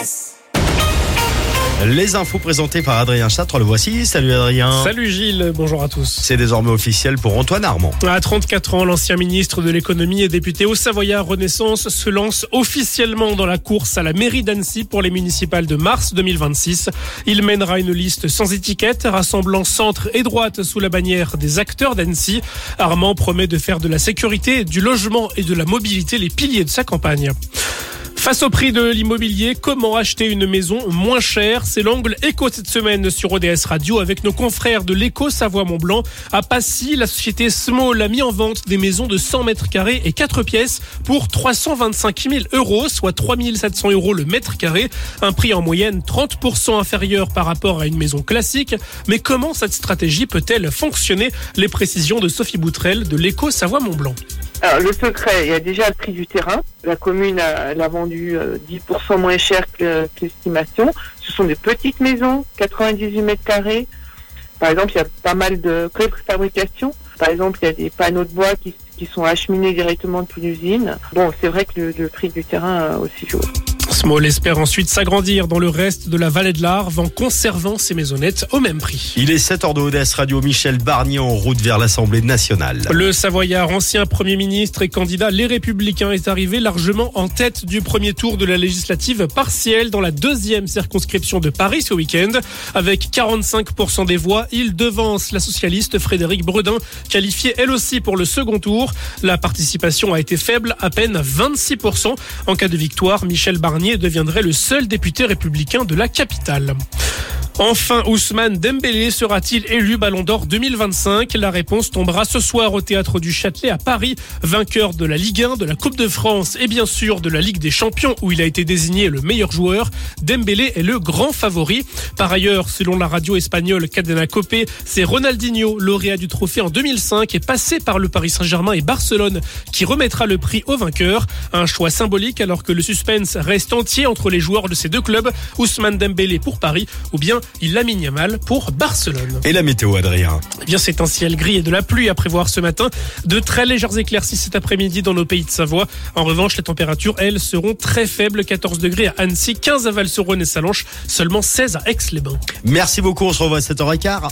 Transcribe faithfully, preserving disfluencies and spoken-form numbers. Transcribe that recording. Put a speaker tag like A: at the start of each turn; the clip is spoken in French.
A: S.
B: Les infos présentées par Adrien Châtre, le voici. Salut Adrien.
C: Salut Gilles, bonjour à tous.
B: C'est désormais officiel pour Antoine Armand.
C: À trente-quatre ans, l'ancien ministre de l'économie et député au Savoyard Renaissance se lance officiellement dans la course à la mairie d'Annecy pour les municipales de mars deux mille vingt-six. Il mènera une liste sans étiquette, rassemblant centre et droite sous la bannière des acteurs d'Annecy. Armand promet de faire de la sécurité, du logement et de la mobilité les piliers de sa campagne. Face au prix de l'immobilier, comment acheter une maison moins chère? C'est l'angle éco cette semaine sur O D S Radio avec nos confrères de l'éco Savoie-Mont-Blanc. À Passy, la société Small a mis en vente des maisons de cent mètres carrés et quatre pièces pour trois cent vingt-cinq mille euros, soit trois mille sept cents euros le mètre carré. Un prix en moyenne trente pour cent inférieur par rapport à une maison classique. Mais comment cette stratégie peut-elle fonctionner? Les précisions de Sophie Boutrel de l'éco Savoie-Mont-Blanc.
D: Alors, le secret, il y a déjà le prix du terrain. La commune a, l'a vendu euh, dix pour cent moins cher que, que l'estimation. Ce sont des petites maisons, quatre-vingt-dix-huit mètres carrés. Par exemple, il y a pas mal de préfabrication. Par exemple, il y a des panneaux de bois qui, qui sont acheminés directement depuis l'usine. Bon, c'est vrai que le, le prix du terrain aussi joue.
C: Small espère ensuite s'agrandir dans le reste de la vallée de l'Arve en conservant ses maisonnettes au même prix.
B: Il est sept heures de O D S Radio. Michel Barnier en route vers l'Assemblée nationale.
C: Le Savoyard, ancien Premier ministre et candidat Les Républicains, est arrivé largement en tête du premier tour de la législative partielle dans la deuxième circonscription de Paris ce week-end. Avec quarante-cinq pour cent des voix, il devance la socialiste Frédérique Bredin, qualifiée elle aussi pour le second tour. La participation a été faible, à peine vingt-six pour cent. En cas de victoire, Michel Barnier deviendrait le seul député républicain de la capitale. Enfin, Ousmane Dembélé sera-t-il élu Ballon d'Or deux mille vingt-cinq? La réponse tombera ce soir au Théâtre du Châtelet à Paris. Vainqueur de la Ligue un, de la Coupe de France et bien sûr de la Ligue des Champions où il a été désigné le meilleur joueur, Dembélé est le grand favori. Par ailleurs, selon la radio espagnole Cadena Copé, c'est Ronaldinho, lauréat du trophée en deux mille cinq et passé par le Paris Saint-Germain et Barcelone, qui remettra le prix au vainqueur. Un choix symbolique alors que le suspense reste entier entre les joueurs de ces deux clubs, Ousmane Dembélé pour Paris ou bien Lamine Yamal pour Barcelone.
B: Et la météo, Adrien?
C: Eh bien, c'est un ciel gris et de la pluie à prévoir ce matin. De très légères éclaircies cet après-midi dans nos pays de Savoie. En revanche, les températures, elles, seront très faibles. quatorze degrés à Annecy, quinze à Val-sur-Rhône et Sallanches, seulement seize à Aix-les-Bains.
B: Merci beaucoup, on se revoit à sept heures quinze.